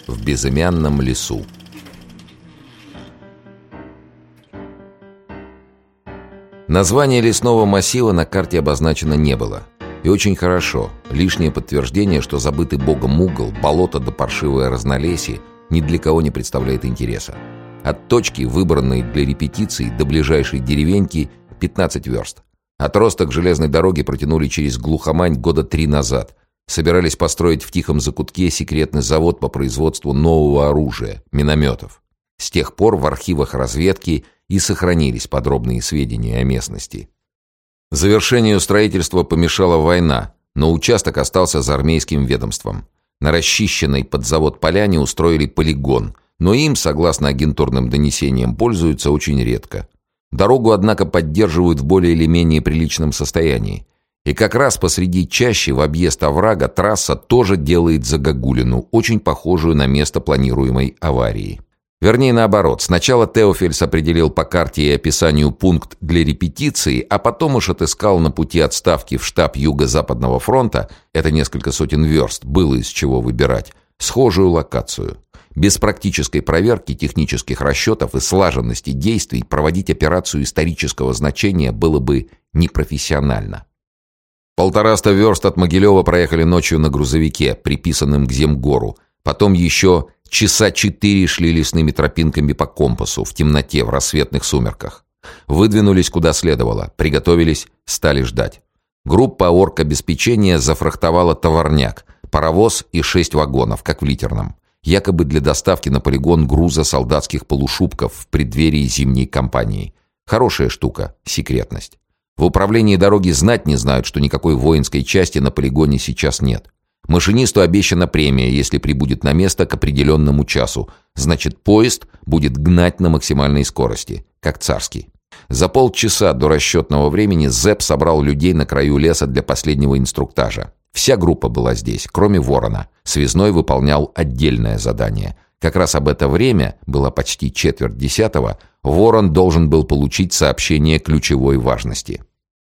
в безымянном лесу. Название лесного массива на карте обозначено не было. И очень хорошо. Лишнее подтверждение, что забытый богом угол, болото да паршивое разнолесье ни для кого не представляет интереса. От точки, выбранной для репетиций, до ближайшей деревеньки 15 верст. Отросток железной дороги протянули через глухомань года 3 назад. Собирались построить в тихом закутке секретный завод по производству нового оружия – минометов. С тех пор в архивах разведки и сохранились подробные сведения о местности. Завершению строительства помешала война, но участок остался за армейским ведомством. На расчищенной под завод поляне устроили полигон, но им, согласно агентурным донесениям, пользуются очень редко. Дорогу, однако, поддерживают в более или менее приличном состоянии. И как раз посреди чащи в объезд оврага трасса тоже делает загогулину, очень похожую на место планируемой аварии. Вернее, наоборот. Сначала Теофельс определил по карте и описанию пункт для репетиции, а потом уж отыскал на пути отставки в штаб Юго-Западного фронта, это несколько сотен верст, было из чего выбирать, схожую локацию. Без практической проверки технических расчетов и слаженности действий проводить операцию исторического значения было бы непрофессионально. 150 верст от Могилева проехали ночью на грузовике, приписанном к Земгору. Потом еще часа 4 шли лесными тропинками по компасу, в темноте, в рассветных сумерках. Выдвинулись куда следовало, приготовились, стали ждать. Группа оргобеспечения зафрахтовала товарняк, паровоз и 6 вагонов, как в литерном. Якобы для доставки на полигон груза солдатских полушубков в преддверии зимней кампании. Хорошая штука, секретность. В управлении дороги знать не знают, что никакой воинской части на полигоне сейчас нет. Машинисту обещана премия, если прибудет на место к определенному часу. Значит, поезд будет гнать на максимальной скорости, как царский. За полчаса до расчетного времени Зэп собрал людей на краю леса для последнего инструктажа. Вся группа была здесь, кроме Ворона. Связной выполнял отдельное задание. Как раз об это время, было почти 9:45, Ворон должен был получить сообщение ключевой важности.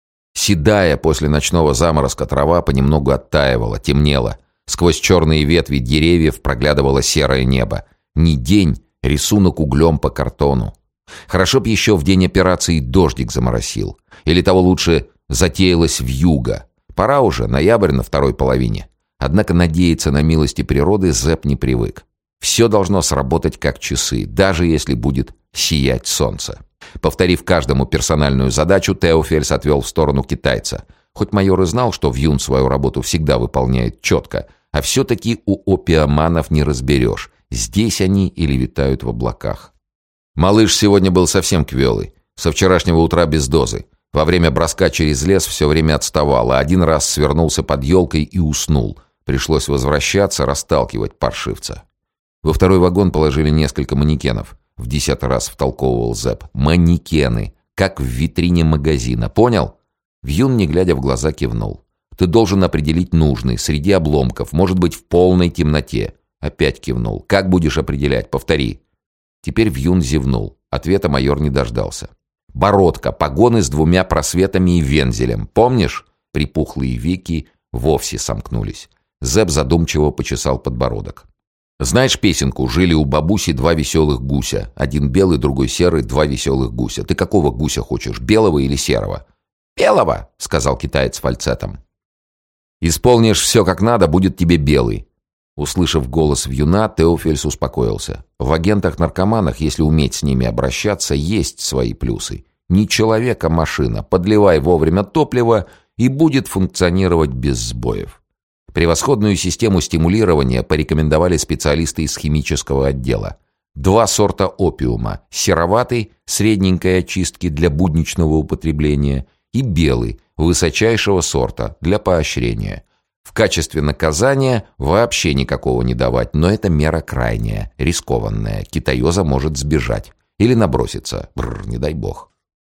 Седая после ночного заморозка трава понемногу оттаивала, темнела. Сквозь черные ветви деревьев проглядывало серое небо. Не день, рисунок углем по картону. Хорошо б еще в день операции дождик заморосил. Или того лучше, затеялась вьюга. Пора уже, ноябрь на второй половине. Однако надеяться на милости природы Зэп не привык. Все должно сработать как часы, даже если будет сиять солнце. Повторив каждому персональную задачу, Теофельс отвел в сторону китайца. Хоть майор и знал, что Вьюн свою работу всегда выполняет четко, а все-таки у опиоманов не разберешь, здесь они или витают в облаках. Малыш сегодня был совсем квелый, со вчерашнего утра без дозы. Во время броска через лес все время отставал, а один раз свернулся под елкой и уснул. Пришлось возвращаться, расталкивать паршивца. Во второй вагон положили несколько манекенов. В 10-й раз втолковывал Зэп. Манекены, как в витрине магазина, понял? Вьюн, не глядя в глаза, кивнул. Ты должен определить нужный, среди обломков, может быть, в полной темноте. Опять кивнул. Как будешь определять? Повтори. Теперь Вьюн зевнул. Ответа майор не дождался. Бородка, погоны с 2 просветами и вензелем. Помнишь? Припухлые веки вовсе сомкнулись. Зэп задумчиво почесал подбородок. Знаешь песенку «Жили у бабуси 2 веселых гуся». Один белый, другой серый, 2 веселых гуся. Ты какого гуся хочешь, белого или серого? «Белого», — сказал китаец фальцетом. «Исполнишь все как надо, будет тебе белый». Услышав голос Вьюна, Теофельс успокоился. В агентах-наркоманах, если уметь с ними обращаться, есть свои плюсы. Не человек, а машина. Подливай вовремя топливо, и будет функционировать без сбоев. Превосходную систему стимулирования порекомендовали специалисты из химического отдела. 2 сорта опиума – сероватый, средненькой очистки для будничного употребления, и белый, высочайшего сорта, для поощрения. В качестве наказания вообще никакого не давать, но это мера крайняя, рискованная. Китаёза может сбежать или наброситься, не дай бог.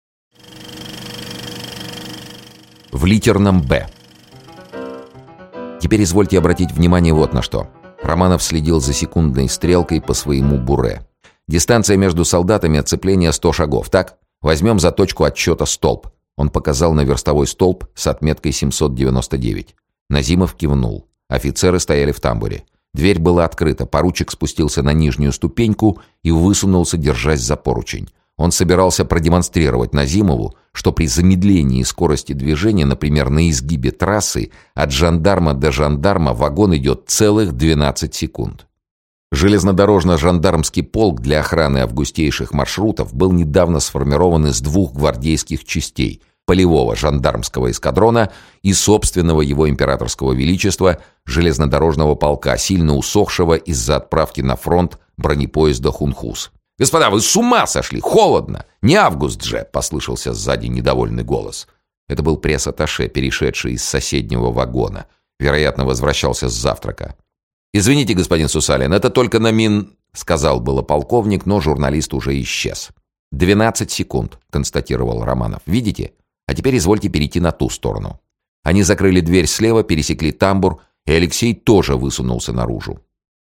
В литерном «Б». Теперь извольте обратить внимание вот на что. Романов следил за секундной стрелкой по своему буре. Дистанция между солдатами отцепления 100 шагов, так? Возьмем за точку отсчета столб. Он показал на верстовой столб с отметкой 799. Назимов кивнул. Офицеры стояли в тамбуре. Дверь была открыта, поручик спустился на нижнюю ступеньку и высунулся, держась за поручень. Он собирался продемонстрировать Назимову, что при замедлении скорости движения, например, на изгибе трассы, от жандарма до жандарма вагон идет целых 12 секунд. Железнодорожно-жандармский полк для охраны августейших маршрутов был недавно сформирован из 2 гвардейских частей – полевого жандармского эскадрона и собственного его императорского величества железнодорожного полка, сильно усохшего из-за отправки на фронт бронепоезда «Хунхус». «Господа, вы с ума сошли! Холодно! Не август же!» — послышался сзади недовольный голос. Это был пресс-атташе, перешедший из соседнего вагона. Вероятно, возвращался с завтрака. «Извините, господин Сусалин, это только на мин...» — сказал было полковник, но журналист уже исчез. 12 секунд», — констатировал Романов. «Видите? А теперь извольте перейти на ту сторону». Они закрыли дверь слева, пересекли тамбур, и Алексей тоже высунулся наружу.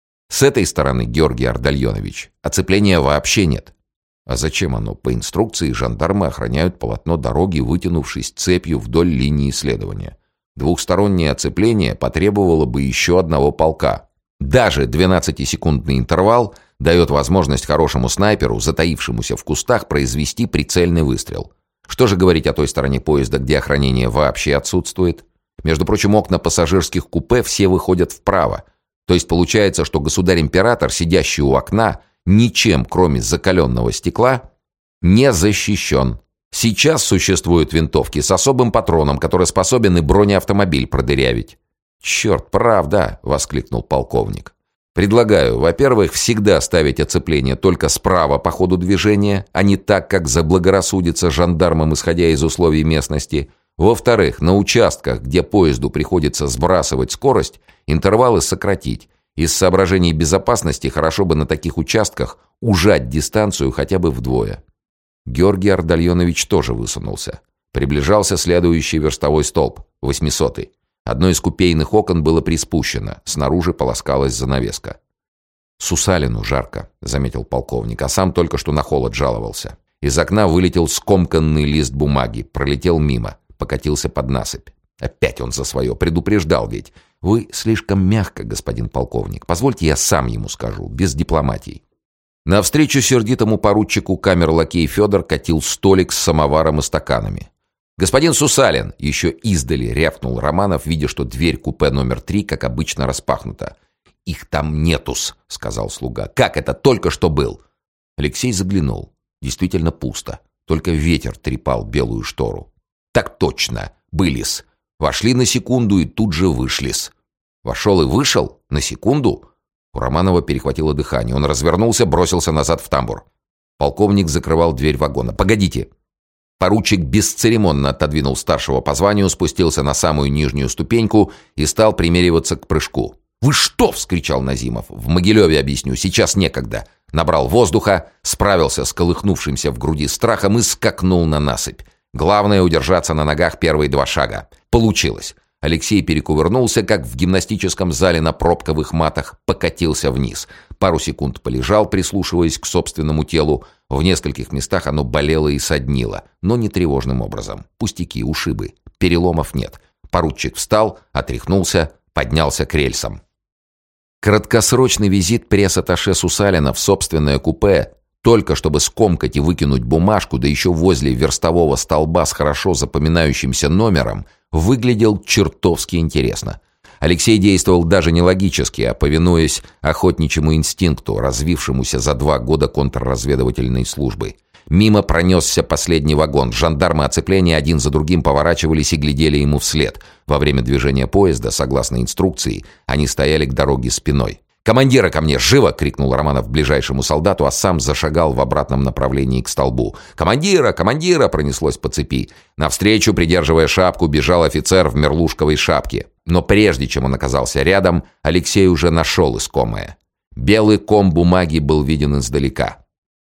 С этой стороны, Георгий Ардальонович, оцепления вообще нет. А зачем оно? По инструкции жандармы охраняют полотно дороги, вытянувшись цепью вдоль линии следования. Двухстороннее оцепление потребовало бы еще одного полка. Даже 12-секундный интервал дает возможность хорошему снайперу, затаившемуся в кустах, произвести прицельный выстрел. Что же говорить о той стороне поезда, где охранение вообще отсутствует? Между прочим, окна пассажирских купе все выходят вправо. То есть получается, что государь-император, сидящий у окна, ничем, кроме закаленного стекла, не защищен. Сейчас существуют винтовки с особым патроном, который способен и бронеавтомобиль продырявить. «Черт, правда!» — воскликнул полковник. «Предлагаю, во-первых, всегда ставить оцепление только справа по ходу движения, а не так, как заблагорассудится жандармам, исходя из условий местности. Во-вторых, на участках, где поезду приходится сбрасывать скорость, интервалы сократить. Из соображений безопасности хорошо бы на таких участках ужать дистанцию хотя бы вдвое». Георгий Ардальонович тоже высунулся. Приближался следующий верстовой столб, 800-й. Одно из купейных окон было приспущено, снаружи полоскалась занавеска. «Сусалину жарко», — заметил полковник, а сам только что на холод жаловался. Из окна вылетел скомканный лист бумаги, пролетел мимо, покатился под насыпь. Опять он за свое, предупреждал ведь. «Вы слишком мягко, господин полковник. Позвольте, я сам ему скажу, без дипломатий». Навстречу сердитому поручику камер-лакей Федор катил столик с самоваром и стаканами. «Господин Сусалин!» — еще издали рявкнул Романов, видя, что дверь купе номер 3, как обычно, распахнута. «Их там нетус!» — сказал слуга. «Как это? Только что был!» Алексей заглянул. Действительно пусто. Только ветер трепал белую штору. «Так точно! Были-с! Вошли на секунду и тут же вышли-с!» «Вошел и вышел? На секунду?» У Романова перехватило дыхание. Он развернулся, бросился назад в тамбур. Полковник закрывал дверь вагона. «Погодите!» Поручик бесцеремонно отодвинул старшего по званию, спустился на самую нижнюю ступеньку и стал примериваться к прыжку. «Вы что?» — вскричал Назимов. «В Могилеве объясню, сейчас некогда». Набрал воздуха, справился с колыхнувшимся в груди страхом и скакнул на насыпь. Главное — удержаться на ногах первые 2 шага. Получилось. Алексей перекувырнулся, как в гимнастическом зале на пробковых матах, покатился вниз. Пару секунд полежал, прислушиваясь к собственному телу. В нескольких местах оно болело и соднило, но не тревожным образом. Пустяки, ушибы. Переломов нет. Поручик встал, отряхнулся, поднялся к рельсам. Краткосрочный визит пресс-атташе Сусалина в собственное купе, только чтобы скомкать и выкинуть бумажку, да еще возле верстового столба с хорошо запоминающимся номером, выглядел чертовски интересно. Алексей действовал даже не логически, а повинуясь охотничьему инстинкту, развившемуся за 2 года контрразведывательной службы. Мимо пронесся последний вагон. Жандармы оцепления один за другим поворачивались и глядели ему вслед. Во время движения поезда, согласно инструкции, они стояли к дороге спиной. «Командира ко мне! Живо!» — крикнул Романов ближайшему солдату, а сам зашагал в обратном направлении к столбу. «Командира! Командира!» — пронеслось по цепи. Навстречу, придерживая шапку, бежал офицер в мерлушковой шапке. Но прежде чем он оказался рядом, Алексей уже нашел искомое. Белый ком бумаги был виден издалека.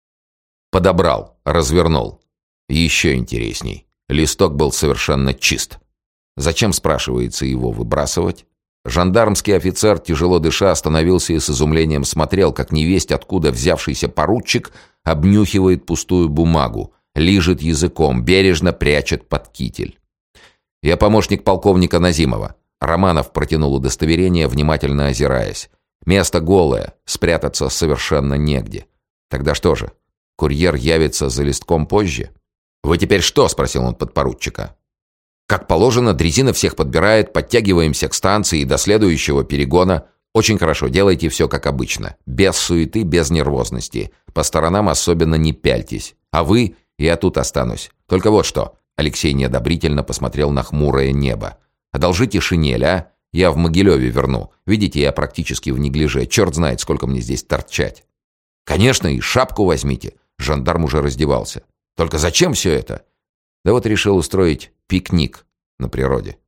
Подобрал, развернул. Еще интересней. Листок был совершенно чист. Зачем, спрашивается, его выбрасывать? Жандармский офицер, тяжело дыша, остановился и с изумлением смотрел, как невесть откуда взявшийся поручик обнюхивает пустую бумагу, лижет языком, бережно прячет под китель. «Я помощник полковника Назимова». Романов протянул удостоверение, внимательно озираясь. Место голое, спрятаться совершенно негде. Тогда что же, курьер явится за листком позже? «Вы теперь что?» — спросил он подпоручика. «Как положено, дрезина всех подбирает, подтягиваемся к станции и до следующего перегона. Очень хорошо, делайте все как обычно. Без суеты, без нервозности. По сторонам особенно не пяльтесь. А вы, я тут останусь. Только вот что». Алексей неодобрительно посмотрел на хмурое небо. «Одолжите шинель, а? Я в Могилеве верну. Видите, я практически в неглиже. Черт знает, сколько мне здесь торчать». «Конечно, и шапку возьмите». Жандарм уже раздевался. «Только зачем все это?» «Да вот решил устроить пикник на природе».